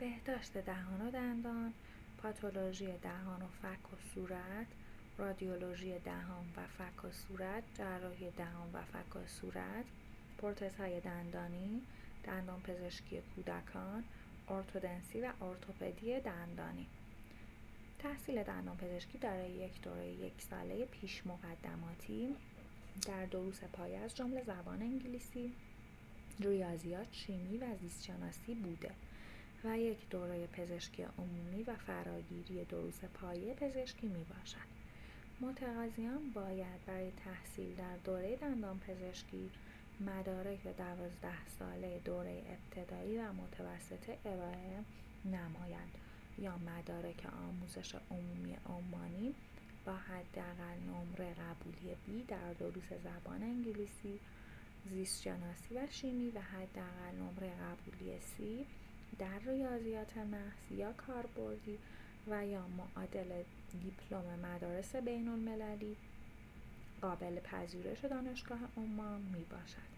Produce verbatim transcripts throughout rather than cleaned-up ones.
بهداشت دهان و دندان، پاتولوژی دهان و فک و صورت، رادیولوژی دهان و فک و صورت، جراحی دهان و فک و صورت، پروتزهای دندانی، دندان پزشکی کودکان، ارتودنسی و ارتوپدی دندانی. تحصیل دندان پزشکی دارای یک دوره یک ساله پیش مقدماتی در دروس پایه از جمله زبان انگلیسی، ریاضیات، شیمی و زیست شناسی بوده و یک دوره پزشکی عمومی و فراگیری دروس پایه پزشکی می باشد. متقاضیان باید برای تحصیل در دوره دندان پزشکی مدارک دوازده ساله دوره ابتدایی و متوسطه ارائه نمایند یا مدارک آموزش عمومی عمانی با حداقل نمره قبولی بی در دروس زبان انگلیسی، زیست شناسی و شیمی و حداقل نمره قبولی سی در ریاضیات محض یا کاربردی و یا معادل دیپلم مدارس بین المللی قابل پذیرش دانشگاه عمان می باشد.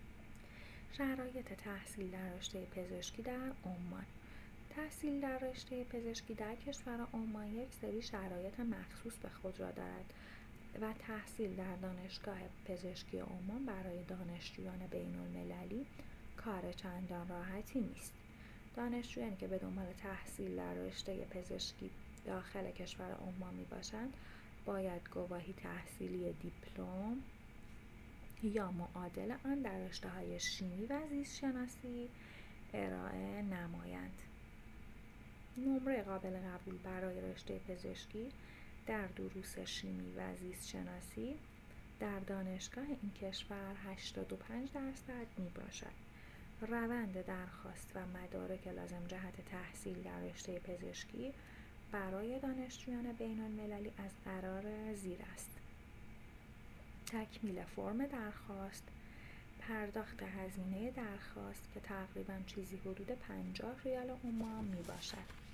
شرایط تحصیل در رشته پزشکی در عمان. تحصیل در رشته پزشکی در کشور عمان یک سری شرایط مخصوص به خود را دارد و تحصیل در دانشگاه پزشکی عمان برای دانشجویان بین المللی کار چندان راحتی نیست. دانشجویانی که به دنبال تحصیل در رشته پزشکی داخل کشور عمان می باشند باید گواهی تحصیلی دیپلم یا معادل آن در رشته‌های شیمی و زیست شناسی ارائه نمایند. نمره قابل قبول برای رشته پزشکی در دروس شیمی و زیست شناسی در دانشگاه این کشور هشتاد و پنج درصد می باشد. روند درخواست و مدارک لازم جهت تحصیل در رشته پزشکی برای دانشجویان بین المللی از قرار زیر است: تکمیل فرم درخواست، پرداخت هزینه درخواست که تقریباً چیزی حدود پنجاه ریال عمان می باشد.